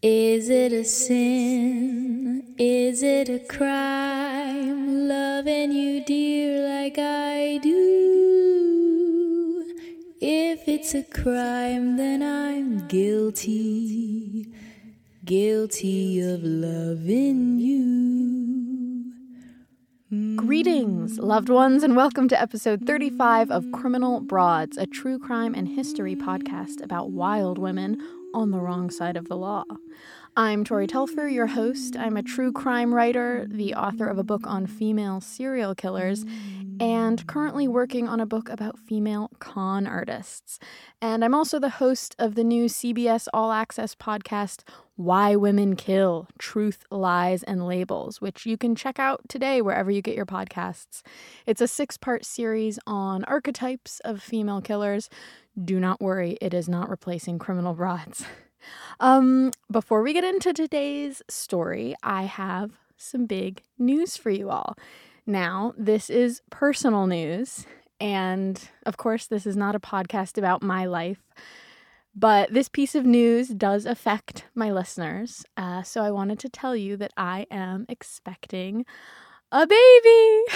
Is it a sin? Is it a crime? Loving you, dear, like I do. If it's a crime, then I'm guilty. Guilty of loving you. Greetings, loved ones, and welcome to episode 35 of Criminal Broads, a true crime and history podcast about wild women on the wrong side of the law. I'm Tori Telfer, your host. I'm a true crime writer, the author of a book on female serial killers, and currently working on a book about female con artists. And I'm also the host of the new CBS All Access podcast, Why Women Kill: Truth, Lies, and Labels, which you can check out today wherever you get your podcasts. It's a 6-part series on archetypes of female killers. Do not worry, it is not replacing Criminal Broads. Before we get into today's story, I have some big news for you all. Now, this is personal news, and of course, this is not a podcast about my life, but this piece of news does affect my listeners, so I wanted to tell you that I am expecting a baby.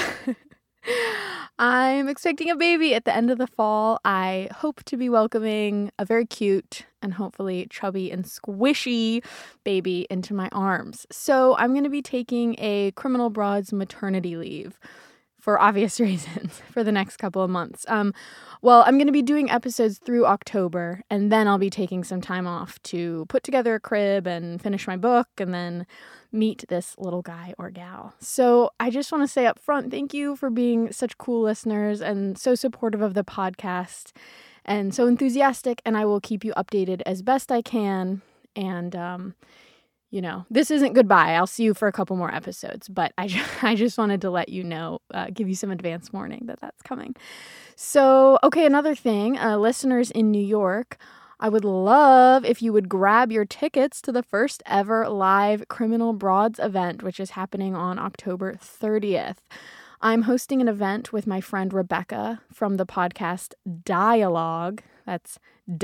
I'm expecting a baby at the end of the fall. I hope to be welcoming a very cute and hopefully chubby and squishy baby into my arms. So I'm going to be taking a Criminal Broads maternity leave for obvious reasons for the next couple of months. Well, I'm going to be doing episodes through October, and then I'll be taking some time off to put together a crib and finish my book and then meet this little guy or gal. So I just want to say up front, thank you for being such cool listeners and so supportive of the podcast and so enthusiastic, and I will keep you updated as best I can. And, this isn't goodbye. I'll see you for a couple more episodes, but I just wanted to let you know, give you some advance warning that that's coming. So, okay, another thing, listeners in New York, I would love if you would grab your tickets to the first ever live Criminal Broads event, which is happening on October 30th. I'm hosting an event with my friend Rebecca from the podcast Dialogue. That's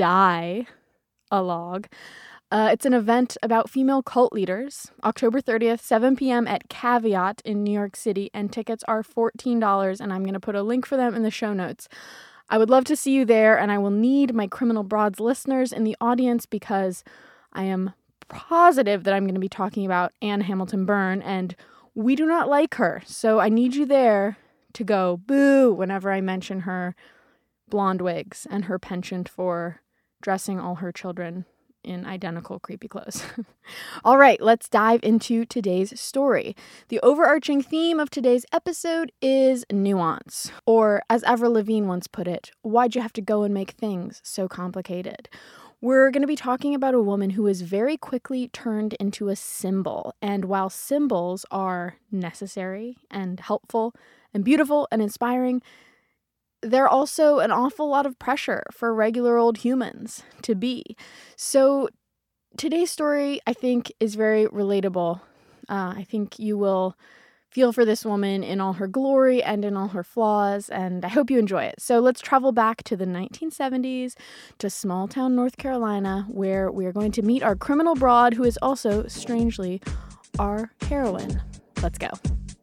Dialogue. It's an event about female cult leaders, October 30th, 7 p.m. at Caveat in New York City, and tickets are $14, and I'm going to put a link for them in the show notes. I would love to see you there, and I will need my Criminal Broads listeners in the audience because I am positive that I'm going to be talking about Anne Hamilton Byrne, and we do not like her, so I need you there to go boo whenever I mention her blonde wigs and her penchant for dressing all her children in identical creepy clothes. All right, let's dive into today's story. The overarching theme of today's episode is nuance, or as Avril Lavigne once put it, why'd you have to go and make things so complicated? We're going to be talking about a woman who is very quickly turned into a symbol, and while symbols are necessary and helpful and beautiful and inspiring, they're also an awful lot of pressure for regular old humans to be. So today's story, I think, is very relatable. I think you will feel for this woman in all her glory and in all her flaws, and I hope you enjoy it. So let's travel back to the 1970s to small town North Carolina, where we are going to meet our criminal broad, who is also, strangely, our heroine. Let's go.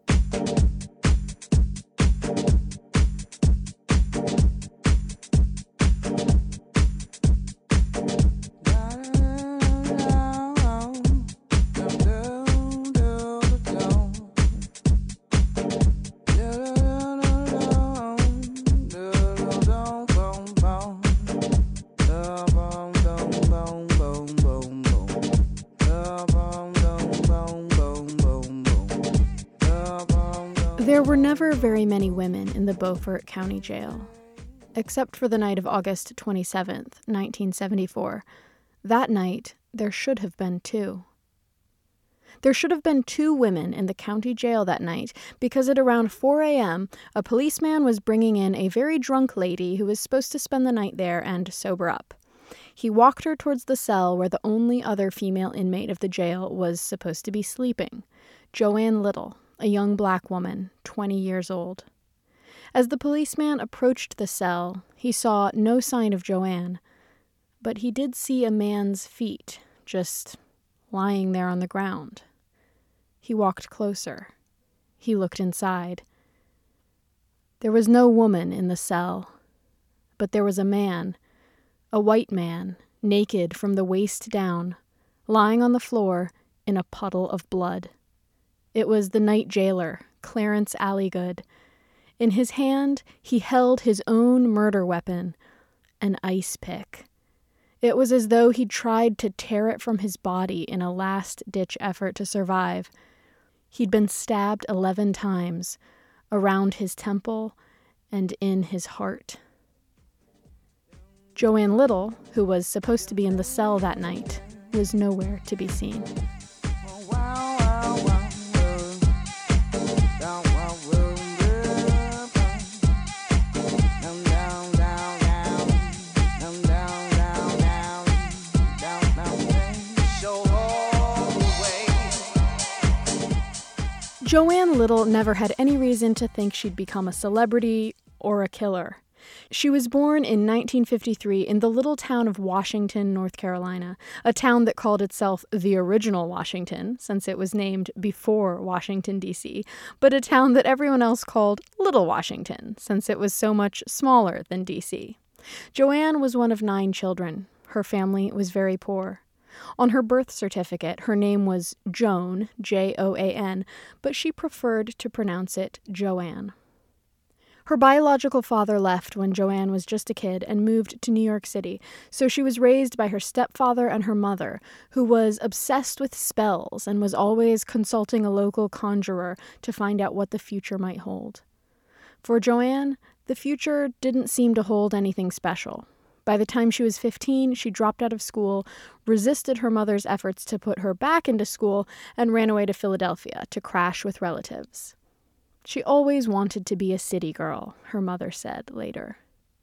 There were never very many women in the Beaufort County Jail, except for the night of August 27th, 1974. That night, there should have been 2. There should have been 2 women in the county jail that night because at around 4 a.m., a policeman was bringing in a very drunk lady who was supposed to spend the night there and sober up. He walked her towards the cell where the only other female inmate of the jail was supposed to be sleeping, Joanne Little, a young black woman, 20 years old. As the policeman approached the cell, he saw no sign of Joanne, but he did see a man's feet just lying there on the ground. He walked closer. He looked inside. There was no woman in the cell, but there was a man, a white man, naked from the waist down, lying on the floor in a puddle of blood. It was the night jailer, Clarence Alligood. In his hand, he held his own murder weapon, an ice pick. It was as though he'd tried to tear it from his body in a last-ditch effort to survive. He'd been stabbed 11 times, around his temple and in his heart. Joanne Little, who was supposed to be in the cell that night, was nowhere to be seen. Joanne Little never had any reason to think she'd become a celebrity or a killer. She was born in 1953 in the little town of Washington, North Carolina, a town that called itself the original Washington, since it was named before Washington, D.C., but a town that everyone else called Little Washington, since it was so much smaller than D.C. Joanne was one of 9 children. Her family was very poor. On her birth certificate, her name was Joan, Joan, but she preferred to pronounce it Joanne. Her biological father left when Joanne was just a kid and moved to New York City, so she was raised by her stepfather and her mother, who was obsessed with spells and was always consulting a local conjurer to find out what the future might hold. For Joanne, the future didn't seem to hold anything special. By the time she was 15, she dropped out of school, resisted her mother's efforts to put her back into school, and ran away to Philadelphia to crash with relatives. She always wanted to be a city girl, her mother said later.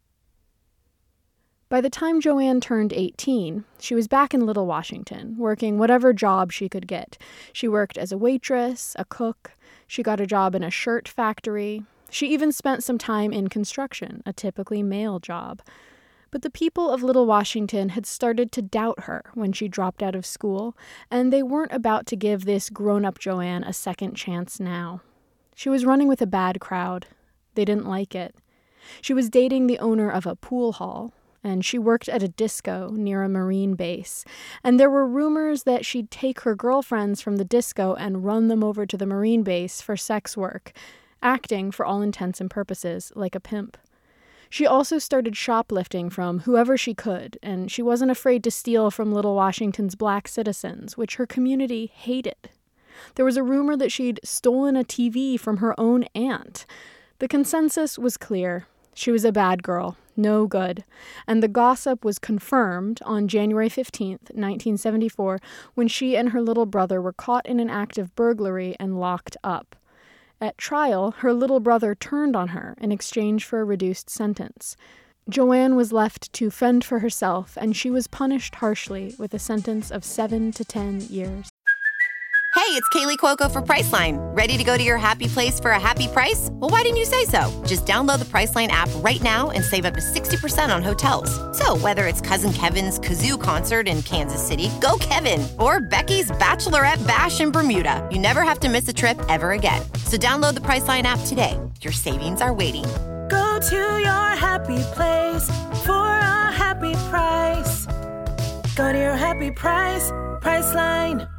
By the time Joanne turned 18, she was back in Little Washington, working whatever job she could get. She worked as a waitress, a cook. She got a job in a shirt factory. She even spent some time in construction, a typically male job. But the people of Little Washington had started to doubt her when she dropped out of school, and they weren't about to give this grown-up Joanne a second chance now. She was running with a bad crowd. They didn't like it. She was dating the owner of a pool hall, and she worked at a disco near a Marine base, and there were rumors that she'd take her girlfriends from the disco and run them over to the Marine base for sex work, acting, for all intents and purposes, like a pimp. She also started shoplifting from whoever she could, and she wasn't afraid to steal from Little Washington's black citizens, which her community hated. There was a rumor that she'd stolen a TV from her own aunt. The consensus was clear. She was a bad girl, no good, and the gossip was confirmed on January 15th, 1974, when she and her little brother were caught in an act of burglary and locked up. At trial, her little brother turned on her in exchange for a reduced sentence. Joanne was left to fend for herself, and she was punished harshly with a sentence of 7 to 10 years. Hey, it's Kaylee Cuoco for Priceline. Ready to go to your happy place for a happy price? Well, why didn't you say so? Just download the Priceline app right now and save up to 60% on hotels. So whether it's Cousin Kevin's Kazoo Concert in Kansas City, go Kevin, or Becky's Bachelorette Bash in Bermuda, you never have to miss a trip ever again. So download the Priceline app today. Your savings are waiting. Go to your happy place for a happy price. Go to your happy price, Priceline.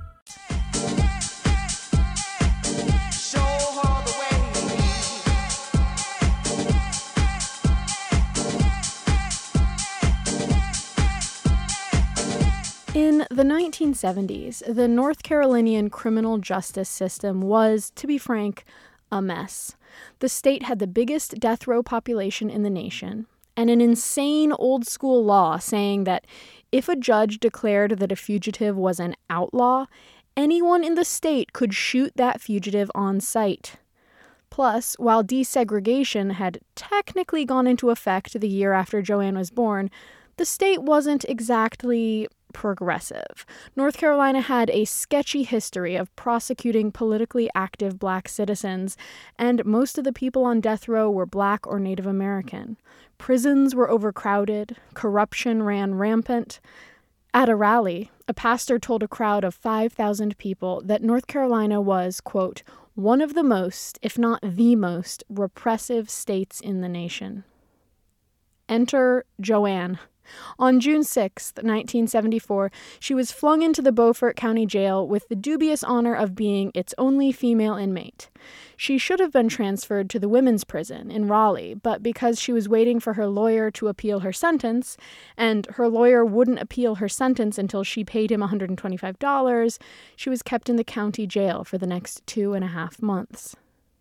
In the 1970s, the North Carolinian criminal justice system was, to be frank, a mess. The state had the biggest death row population in the nation, and an insane old-school law saying that if a judge declared that a fugitive was an outlaw, anyone in the state could shoot that fugitive on sight. Plus, while desegregation had technically gone into effect the year after Joanne was born, the state wasn't exactly progressive. North Carolina had a sketchy history of prosecuting politically active black citizens, and most of the people on death row were black or Native American. Prisons were overcrowded, corruption ran rampant. At a rally, a pastor told a crowd of 5,000 people that North Carolina was, quote, one of the most, if not the most, repressive states in the nation. Enter Joanne. On June 6, 1974, she was flung into the Beaufort County Jail with the dubious honor of being its only female inmate. She should have been transferred to the women's prison in Raleigh, but because she was waiting for her lawyer to appeal her sentence, and her lawyer wouldn't appeal her sentence until she paid him $125, she was kept in the county jail for the next 2.5 months.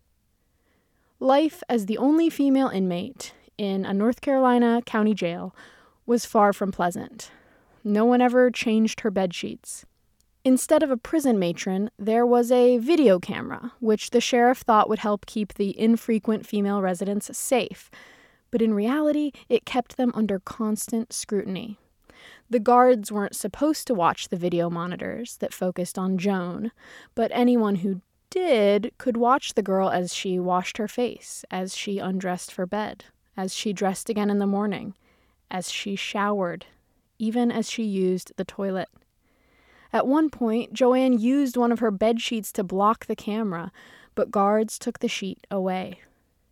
Life as the only female inmate in a North Carolina county jail was far from pleasant. No one ever changed her bedsheets. Instead of a prison matron, there was a video camera, which the sheriff thought would help keep the infrequent female residents safe. But in reality, it kept them under constant scrutiny. The guards weren't supposed to watch the video monitors that focused on Joan, but anyone who did could watch the girl as she washed her face, as she undressed for bed, as she dressed again in the morning, as she showered, even as she used the toilet. At one point, Joanne used one of her bed sheets to block the camera, but guards took the sheet away.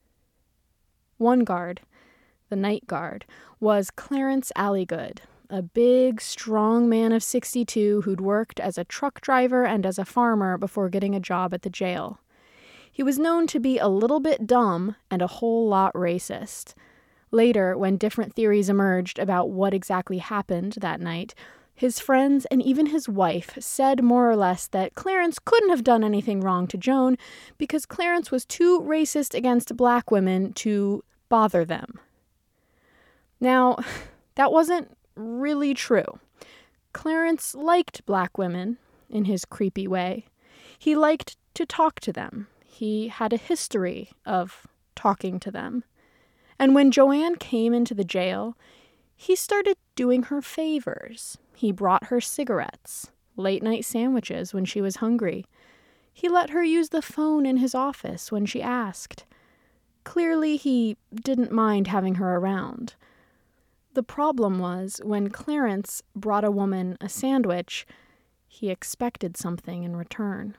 One guard, the night guard, was Clarence Alligood, a big, strong man of 62 who'd worked as a truck driver and as a farmer before getting a job at the jail. He was known to be a little bit dumb and a whole lot racist. Later, when different theories emerged about what exactly happened that night, his friends and even his wife said more or less that Clarence couldn't have done anything wrong to Joan because Clarence was too racist against black women to bother them. Now, that wasn't really true. Clarence liked black women in his creepy way. He liked to talk to them. He had a history of talking to them. And when Joanne came into the jail, he started doing her favors. He brought her cigarettes, late-night sandwiches when she was hungry. He let her use the phone in his office when she asked. Clearly, he didn't mind having her around. The problem was, when Clarence brought a woman a sandwich, he expected something in return.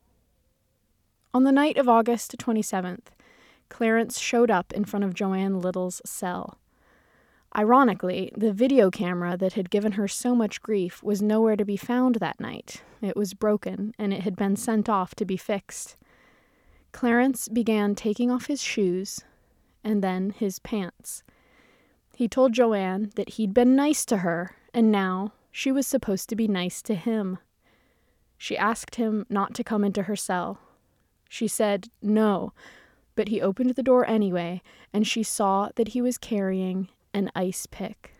On the night of August 27th, Clarence showed up in front of Joanne Little's cell. Ironically, the video camera that had given her so much grief was nowhere to be found that night. It was broken, and it had been sent off to be fixed. Clarence began taking off his shoes, and then his pants. He told Joanne that he'd been nice to her, and now she was supposed to be nice to him. She asked him not to come into her cell. She said no, but he opened the door anyway, and she saw that he was carrying an ice pick.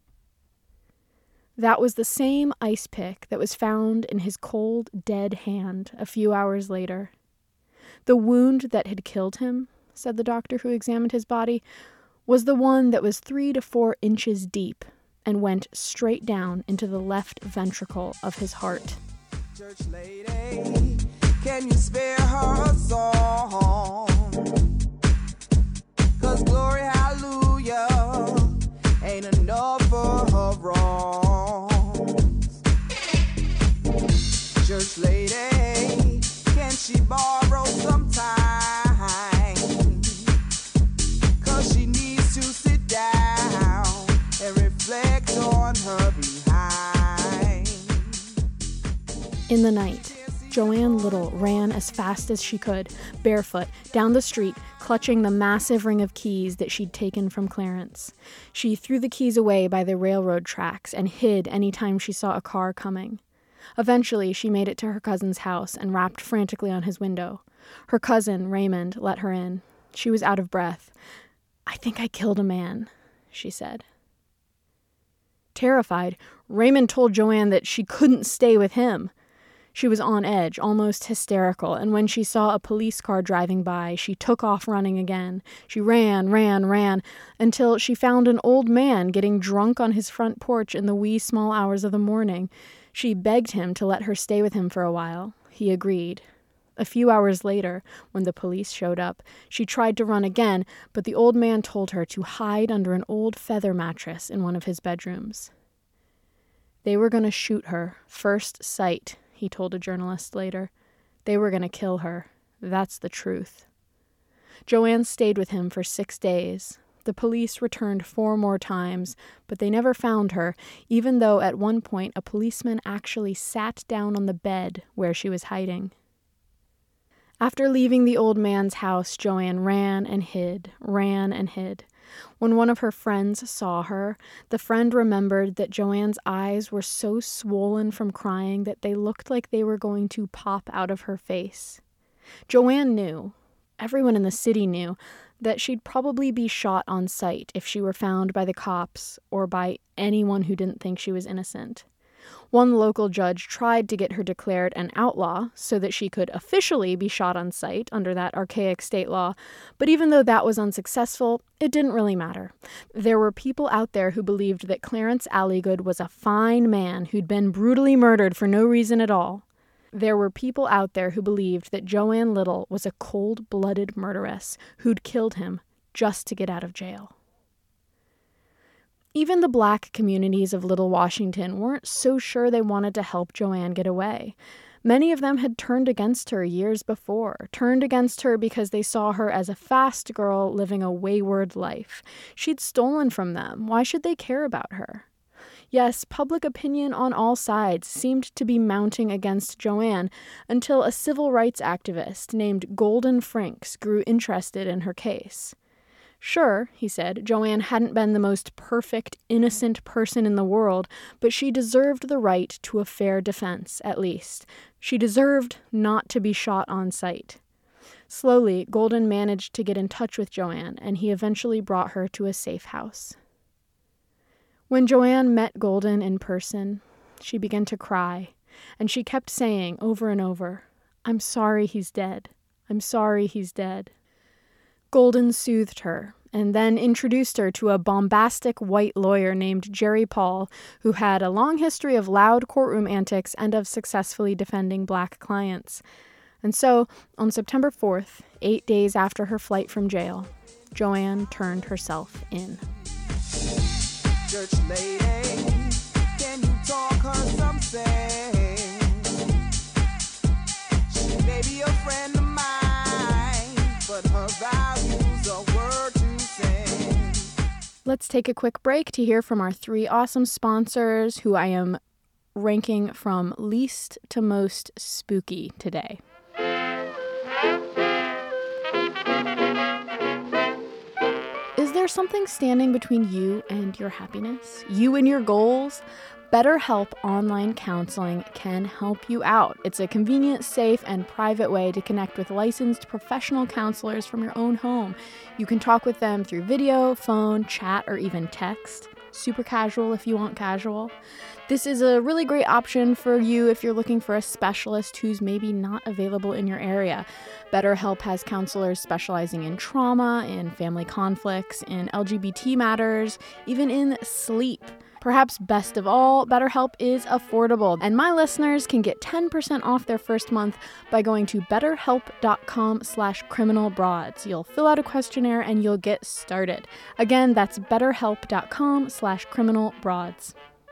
That was the same ice pick that was found in his cold, dead hand a few hours later. The wound that had killed him, said the doctor who examined his body, was the one that was 3 to 4 inches deep and went straight down into the left ventricle of his heart. Church lady, can you spare her a song? 'Cause glory, hallelujah, ain't enough for her wrongs. Church lady, can she borrow some time? 'Cause she needs to sit down and reflect on her behind. In the night, Joanne Little ran as fast as she could, barefoot, down the street, clutching the massive ring of keys that she'd taken from Clarence. She threw the keys away by the railroad tracks and hid any time she saw a car coming. Eventually, she made it to her cousin's house and rapped frantically on his window. Her cousin, Raymond, let her in. She was out of breath. "I think I killed a man," she said. Terrified, Raymond told Joanne that she couldn't stay with him. She was on edge, almost hysterical, and when she saw a police car driving by, she took off running again. She ran, until she found an old man getting drunk on his front porch in the wee small hours of the morning. She begged him to let her stay with him for a while. He agreed. A few hours later, when the police showed up, she tried to run again, but the old man told her to hide under an old feather mattress in one of his bedrooms. They were going to shoot her, first sight, he told a journalist later. They were going to kill her. That's the truth. Joanne stayed with him for 6 days. The police returned 4 more times, but they never found her, even though at one point a policeman actually sat down on the bed where she was hiding. After leaving the old man's house, Joanne ran and hid. When one of her friends saw her, the friend remembered that Joanne's eyes were so swollen from crying that they looked like they were going to pop out of her face. Joanne knew, everyone in the city knew, that she'd probably be shot on sight if she were found by the cops or by anyone who didn't think she was innocent. One local judge tried to get her declared an outlaw so that she could officially be shot on sight under that archaic state law, but even though that was unsuccessful, it didn't really matter. There were people out there who believed that Clarence Alligood was a fine man who'd been brutally murdered for no reason at all. There were people out there who believed that Joanne Little was a cold-blooded murderess who'd killed him just to get out of jail. Even the black communities of Little Washington weren't so sure they wanted to help Joanne get away. Many of them had turned against her years before, turned against her because they saw her as a fast girl living a wayward life. She'd stolen from them. Why should they care about her? Yes, public opinion on all sides seemed to be mounting against Joanne until a civil rights activist named Golden Franks grew interested in her case. Sure, he said, Joanne hadn't been the most perfect, innocent person in the world, but she deserved the right to a fair defense, at least. She deserved not to be shot on sight. Slowly, Golden managed to get in touch with Joanne, and he eventually brought her to a safe house. When Joanne met Golden in person, she began to cry, and she kept saying over and over, "I'm sorry he's dead. I'm sorry he's dead." Golden soothed her, and then introduced her to a bombastic white lawyer named Jerry Paul, who had a long history of loud courtroom antics and of successfully defending black clients. And so, on September 4th, 8 days after her flight from jail, Joanne turned herself in. Church lady, can you talk her some sense? She may be a friend of mine, but her values are word to send. Let's take a quick break to hear from our 3 awesome sponsors who I am ranking from least to most spooky today. Is there something standing between you and your happiness? You and your goals? BetterHelp Online Counseling can help you out. It's a convenient, safe, and private way to connect with licensed professional counselors from your own home. You can talk with them through video, phone, chat, or even text. Super casual if you want casual. This is a really great option for you if you're looking for a specialist who's maybe not available in your area. BetterHelp has counselors specializing in trauma, in family conflicts, in LGBT matters, even in sleep. Perhaps best of all, BetterHelp is affordable, and my listeners can get 10% off their first month by going to betterhelp.com/criminalbroads. You'll fill out a questionnaire and you'll get started. Again, that's betterhelp.com/criminalbroads.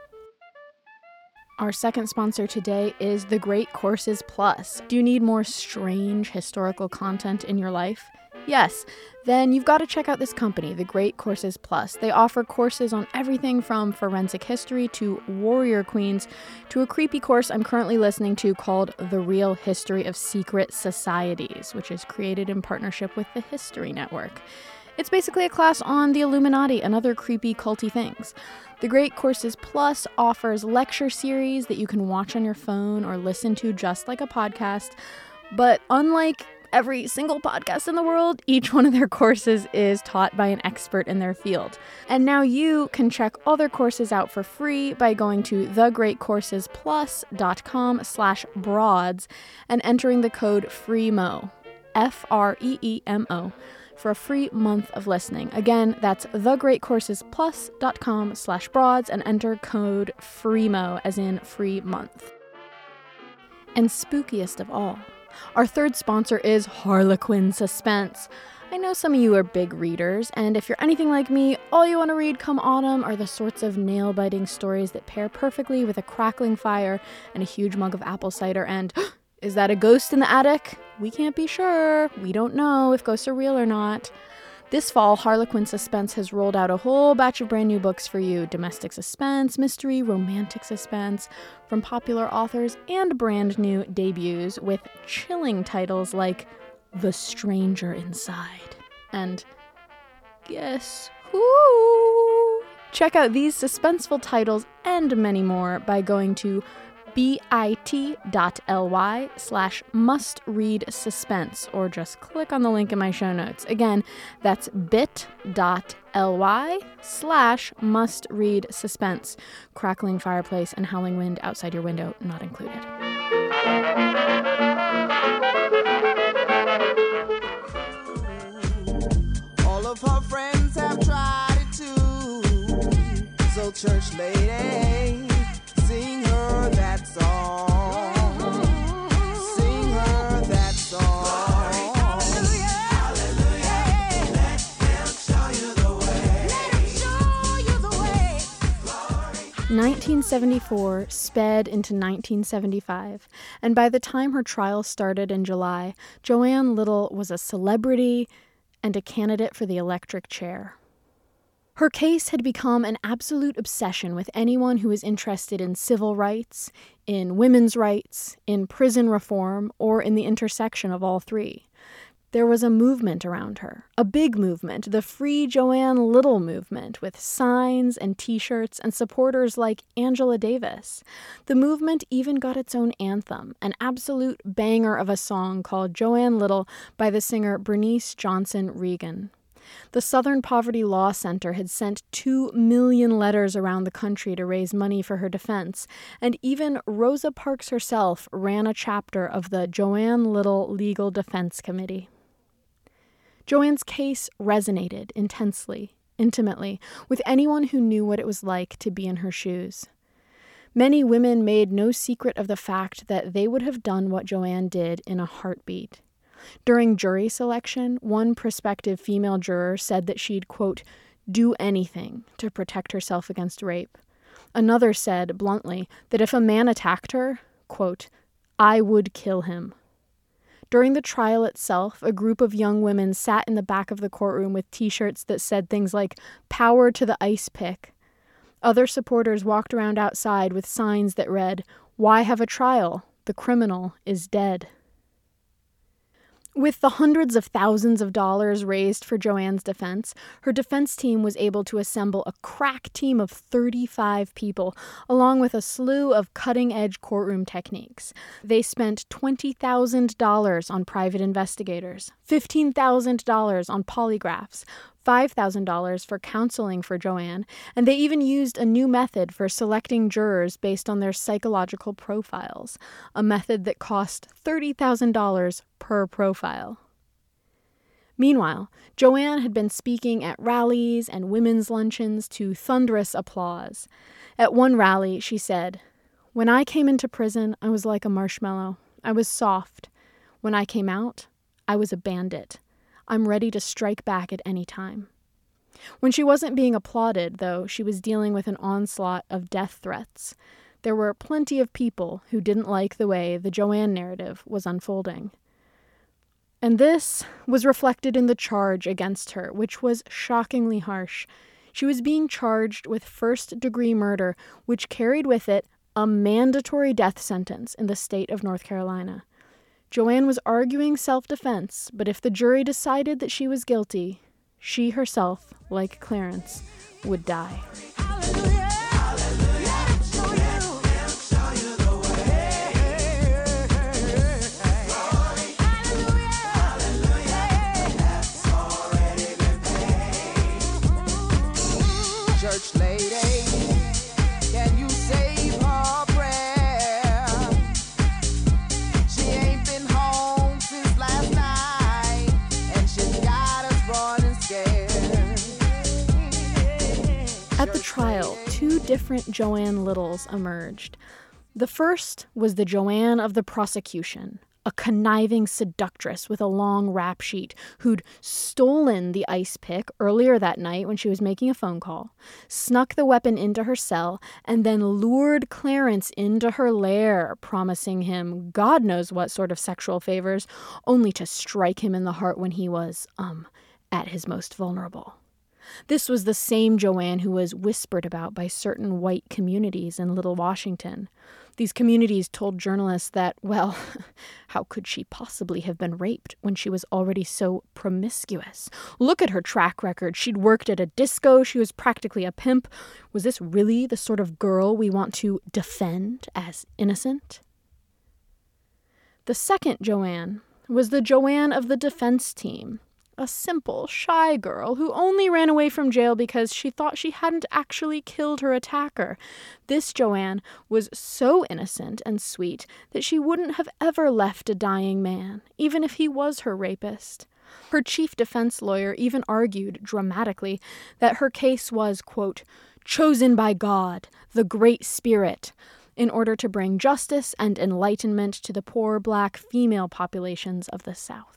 Our second sponsor today is The Great Courses Plus. Do you need more strange historical content in your life? Yes, then you've got to check out this company, The Great Courses Plus. They offer courses on everything from forensic history to warrior queens to a creepy course I'm currently listening to called The Real History of Secret Societies, which is created in partnership with the History Network. It's basically a class on the Illuminati and other creepy, culty things. The Great Courses Plus offers lecture series that you can watch on your phone or listen to just like a podcast, but unlike every single podcast in the world, each one of their courses is taught by an expert in their field. And now you can check all their courses out for free by going to thegreatcoursesplus.com/broads and entering the code FREEMO, FREEMO, for a free month of listening. Again, that's thegreatcoursesplus.com/broads and enter code FREEMO, as in free month. And spookiest of all, our third sponsor is Harlequin Suspense. I know some of you are big readers, and if you're anything like me, all you want to read come autumn are the sorts of nail-biting stories that pair perfectly with a crackling fire and a huge mug of apple cider and, is that a ghost in the attic? We can't be sure. We don't know if ghosts are real or not. This fall, Harlequin Suspense has rolled out a whole batch of brand new books for you. Domestic suspense, mystery, romantic suspense, from popular authors and brand new debuts with chilling titles like The Stranger Inside and Guess Who? Check out these suspenseful titles and many more by going to bit.ly/must-read-suspense, or just click on the link in my show notes. Again, that's bit.ly/must-read-suspense. Crackling fireplace and howling wind outside your window not included. All of her friends have tried it too. So church lady, sing her that song. Sing her that song. Hallelujah. Hallelujah. Let him show you the way. Let him show you the way. 1974 sped into 1975, and by the time her trial started in July, Joanne Little was a celebrity and a candidate for the electric chair. Her case had become an absolute obsession with anyone who was interested in civil rights, in women's rights, in prison reform, or in the intersection of all three. There was a movement around her, a big movement, the Free Joanne Little movement, with signs and t-shirts and supporters like Angela Davis. The movement even got its own anthem, an absolute banger of a song called Joanne Little by the singer Bernice Johnson Reagan. The Southern Poverty Law Center had sent 2 million letters around the country to raise money for her defense, and even Rosa Parks herself ran a chapter of the Joanne Little Legal Defense Committee. Joanne's case resonated intensely, intimately, with anyone who knew what it was like to be in her shoes. Many women made no secret of the fact that they would have done what Joanne did in a heartbeat. During jury selection, one prospective female juror said that she'd, quote, do anything to protect herself against rape. Another said, bluntly, that if a man attacked her, quote, I would kill him. During the trial itself, a group of young women sat in the back of the courtroom with t-shirts that said things like, power to the ice pick. Other supporters walked around outside with signs that read, why have a trial? The criminal is dead. With the hundreds of thousands of dollars raised for Joanne's defense, her defense team was able to assemble a crack team of 35 people, along with a slew of cutting-edge courtroom techniques. They spent $20,000 on private investigators, $15,000 on polygraphs, $5,000 for counseling for Joanne, and they even used a new method for selecting jurors based on their psychological profiles, a method that cost $30,000 per profile. Meanwhile, Joanne had been speaking at rallies and women's luncheons to thunderous applause. At one rally, she said, when I came into prison, I was like a marshmallow. I was soft. When I came out, I was a bandit. I'm ready to strike back at any time. When she wasn't being applauded, though, she was dealing with an onslaught of death threats. There were plenty of people who didn't like the way the Joanne narrative was unfolding. And this was reflected in the charge against her, which was shockingly harsh. She was being charged with first-degree murder, which carried with it a mandatory death sentence in the state of North Carolina. Joanne was arguing self-defense, but if the jury decided that she was guilty, she herself, like Clarence, would die. Hallelujah. Church lady, can you save her prayer? She ain't been home since last night, and she got us running scared. At the trial, 2 different Joanne Littles emerged. The first was the Joanne of the prosecution, a conniving seductress with a long rap sheet who'd stolen the ice pick earlier that night when she was making a phone call, snuck the weapon into her cell, and then lured Clarence into her lair, promising him God knows what sort of sexual favors, only to strike him in the heart when he was, at his most vulnerable. This was the same Joanne who was whispered about by certain white communities in Little Washington. These communities told journalists that, well, how could she possibly have been raped when she was already so promiscuous? Look at her track record. She'd worked at a disco. She was practically a pimp. Was this really the sort of girl we want to defend as innocent? The second Joanne was the Joanne of the defense team. A simple, shy girl who only ran away from jail because she thought she hadn't actually killed her attacker. This Joanne was so innocent and sweet that she wouldn't have ever left a dying man, even if he was her rapist. Her chief defense lawyer even argued, dramatically, that her case was, quote, chosen by God, the Great Spirit, in order to bring justice and enlightenment to the poor black female populations of the South.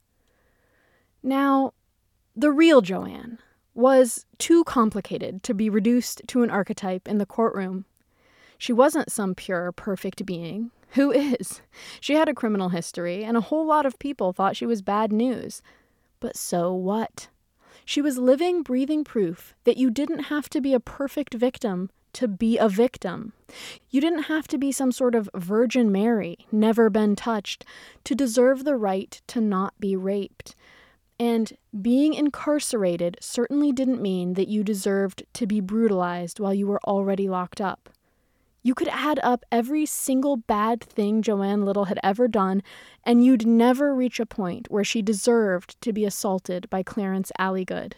Now, the real Joanne was too complicated to be reduced to an archetype in the courtroom. She wasn't some pure, perfect being. Who is? She had a criminal history, and a whole lot of people thought she was bad news. But so what? She was living, breathing proof that you didn't have to be a perfect victim to be a victim. You didn't have to be some sort of Virgin Mary, never been touched, to deserve the right to not be raped. And being incarcerated certainly didn't mean that you deserved to be brutalized while you were already locked up. You could add up every single bad thing Joanne Little had ever done, and you'd never reach a point where she deserved to be assaulted by Clarence Alligood.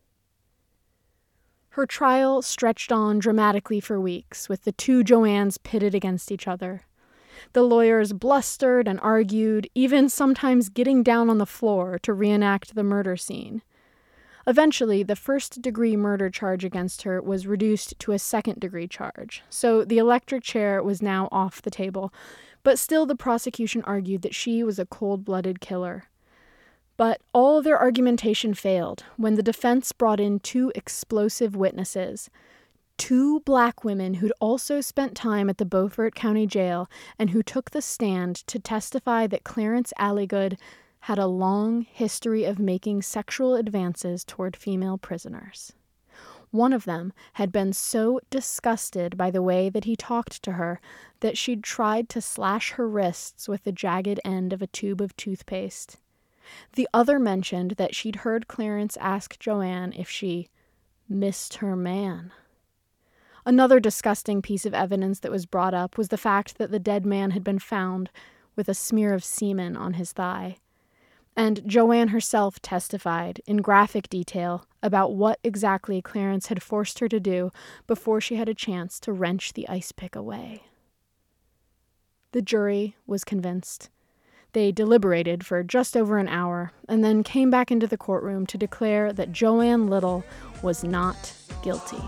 Her trial stretched on dramatically for weeks, with the two Joannes pitted against each other. The lawyers blustered and argued, even sometimes getting down on the floor to reenact the murder scene. Eventually, the first-degree murder charge against her was reduced to a second-degree charge, so the electric chair was now off the table, but still the prosecution argued that she was a cold-blooded killer. But all of their argumentation failed when the defense brought in two explosive witnesses, two black women who'd also spent time at the Beaufort County Jail and who took the stand to testify that Clarence Alligood had a long history of making sexual advances toward female prisoners. One of them had been so disgusted by the way that he talked to her that she'd tried to slash her wrists with the jagged end of a tube of toothpaste. The other mentioned that she'd heard Clarence ask Joanne if she missed her man. Another disgusting piece of evidence that was brought up was the fact that the dead man had been found with a smear of semen on his thigh. And Joanne herself testified in graphic detail about what exactly Clarence had forced her to do before she had a chance to wrench the ice pick away. The jury was convinced. They deliberated for just over an hour and then came back into the courtroom to declare that Joanne Little was not guilty.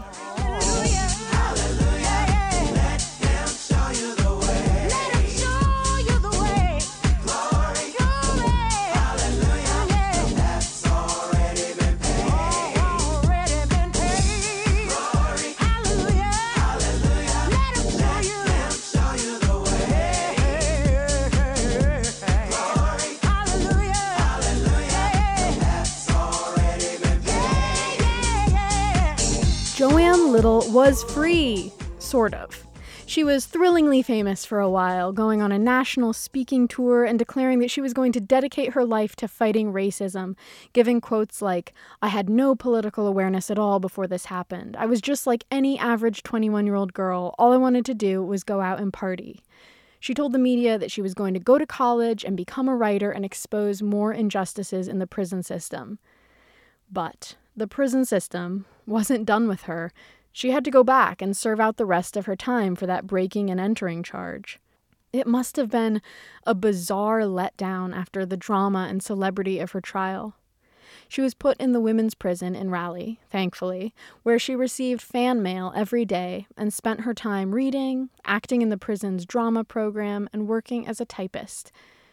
Joanne Little was free, sort of. She was thrillingly famous for a while, going on a national speaking tour and declaring that she was going to dedicate her life to fighting racism, giving quotes like, "I had no political awareness at all before this happened. I was just like any average 21-year-old girl. All I wanted to do was go out and party." She told the media that she was going to go to college and become a writer and expose more injustices in the prison system. But the prison system wasn't done with her. She had to go back and serve out the rest of her time for that breaking and entering charge. It must have been a bizarre letdown after the drama and celebrity of her trial. She was put in the women's prison in Raleigh, thankfully, where she received fan mail every day and spent her time reading, acting in the prison's drama program, and working as a typist.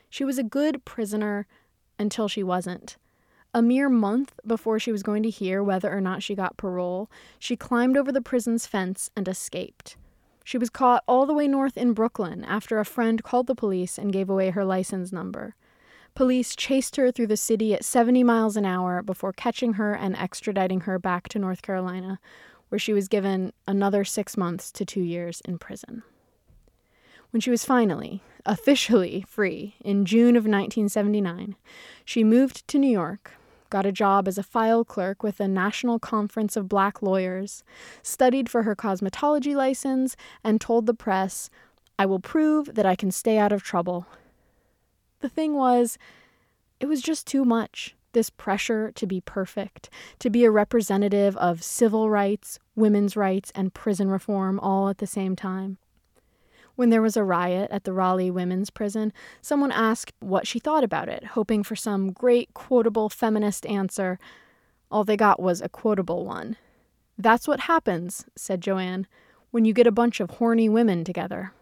She was a good prisoner until she wasn't. A mere month before she was going to hear whether or not she got parole, she climbed over the prison's fence and escaped. She was caught all the way north in Brooklyn after a friend called the police and gave away her license number. Police chased her through the city at 70 miles an hour before catching her and extraditing her back to North Carolina, where she was given another 6 months to 2 years in prison. When she was finally, officially free in June of 1979, she moved to New York, got a job as a file clerk with the National Conference of Black Lawyers, studied for her cosmetology license, and told the press, "I will prove that I can stay out of trouble." The thing was, it was just too much, this pressure to be perfect, to be a representative of civil rights, women's rights, and prison reform all at the same time. When there was a riot at the Raleigh Women's Prison, someone asked what she thought about it, hoping for some great quotable feminist answer. All they got was a quotable one. "That's what happens," said Joanne, "when you get a bunch of horny women together."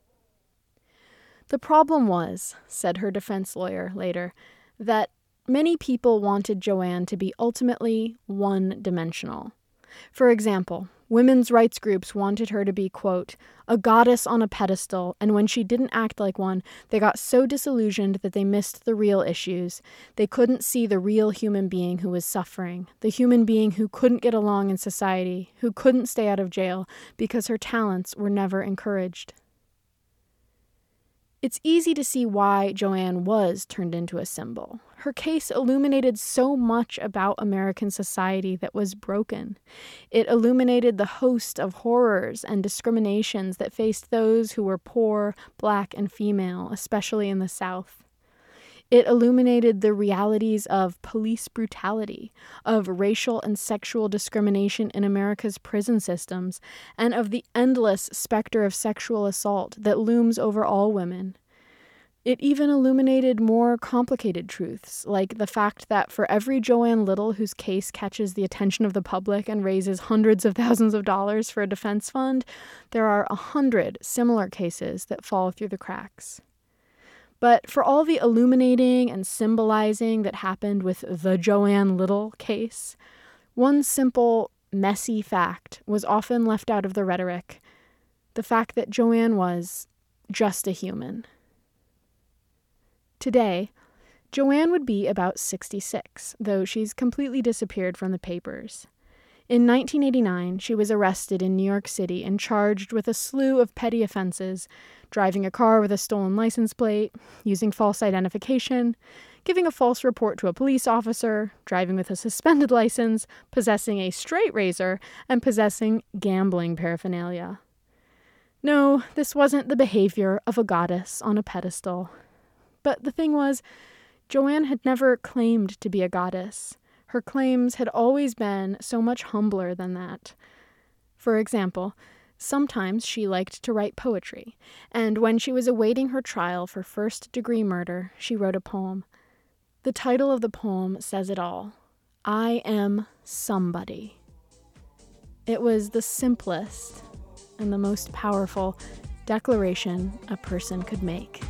The problem was, said her defense lawyer later, that many people wanted Joanne to be ultimately one-dimensional. For example, women's rights groups wanted her to be, quote, "a goddess on a pedestal," and when she didn't act like one, they got so disillusioned that they missed the real issues. They couldn't see the real human being who was suffering, the human being who couldn't get along in society, who couldn't stay out of jail because her talents were never encouraged. It's easy to see why Joanne was turned into a symbol. Her case illuminated so much about American society that was broken. It illuminated the host of horrors and discriminations that faced those who were poor, Black, and female, especially in the South. It illuminated the realities of police brutality, of racial and sexual discrimination in America's prison systems, and of the endless specter of sexual assault that looms over all women. It even illuminated more complicated truths, like the fact that for every Joanne Little whose case catches the attention of the public and raises hundreds of thousands of dollars for a defense fund, there are 100 similar cases that fall through the cracks. But for all the illuminating and symbolizing that happened with the Joanne Little case, one simple, messy fact was often left out of the rhetoric: the fact that Joanne was just a human. Today, Joanne would be about 66, though she's completely disappeared from the papers. In 1989, she was arrested in New York City and charged with a slew of petty offenses: driving a car with a stolen license plate, using false identification, giving a false report to a police officer, driving with a suspended license, possessing a straight razor, and possessing gambling paraphernalia. No, this wasn't the behavior of a goddess on a pedestal. But the thing was, Joanne had never claimed to be a goddess. Her claims had always been so much humbler than that. For example, sometimes she liked to write poetry, and when she was awaiting her trial for first-degree murder, she wrote a poem. The title of the poem says it all: "I am somebody." It was the simplest and the most powerful declaration a person could make.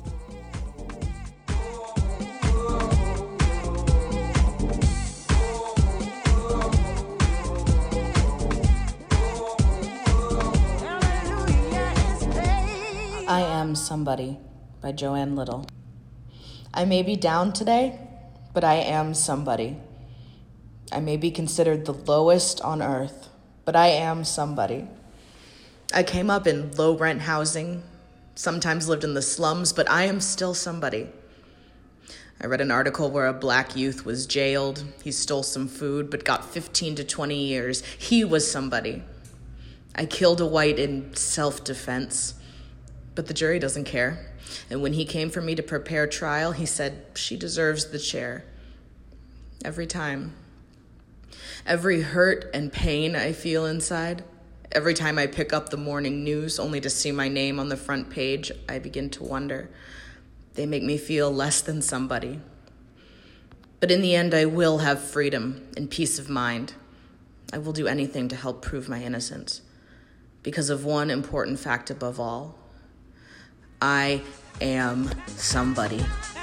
I Am Somebody by Joanne Little. I may be down today, but I am somebody. I may be considered the lowest on earth, but I am somebody. I came up in low-rent housing, sometimes lived in the slums, but I am still somebody. I read an article where a Black youth was jailed. He stole some food, but got 15 to 20 years. He was somebody. I killed a white in self-defense. But the jury doesn't care. And when he came for me to prepare trial, he said, "She deserves the chair." Every time. Every hurt and pain I feel inside, every time I pick up the morning news only to see my name on the front page, I begin to wonder. They make me feel less than somebody. But in the end, I will have freedom and peace of mind. I will do anything to help prove my innocence, because of one important fact above all: I am somebody.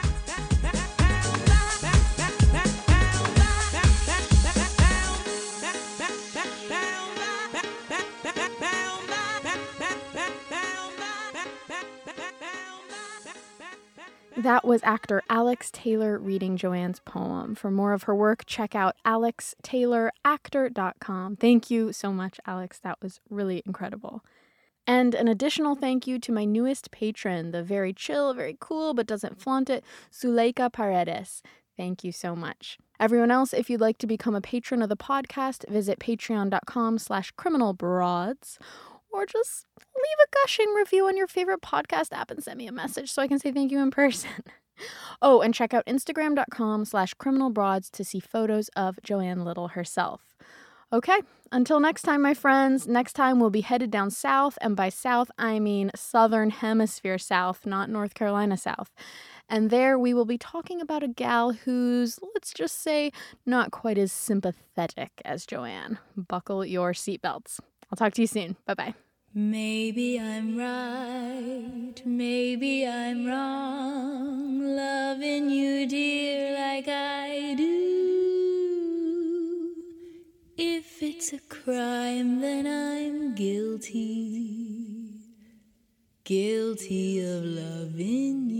That was actor Alex Taylor reading Joanne's poem. For more of her work, check out alextayloractor.com. Thank you so much, Alex. That was really incredible. And an additional thank you to my newest patron, the very chill, very cool, but doesn't flaunt it, Zuleika Paredes. Thank you so much. Everyone else, if you'd like to become a patron of the podcast, visit patreon.com/criminalbroads. Or just leave a gushing review on your favorite podcast app and send me a message so I can say thank you in person. Oh, and check out Instagram.com/criminalbroads to see photos of Joanne Little herself. Okay, until next time, my friends. Next time we'll be headed down south, and by south I mean Southern Hemisphere south, not North Carolina south. And there we will be talking about a gal who's, let's just say, not quite as sympathetic as Joanne. Buckle your seatbelts. I'll talk to you soon. Bye-bye. Maybe I'm right, maybe I'm wrong, loving you, dear, like I do. If it's a crime, then I'm guilty, guilty of loving you.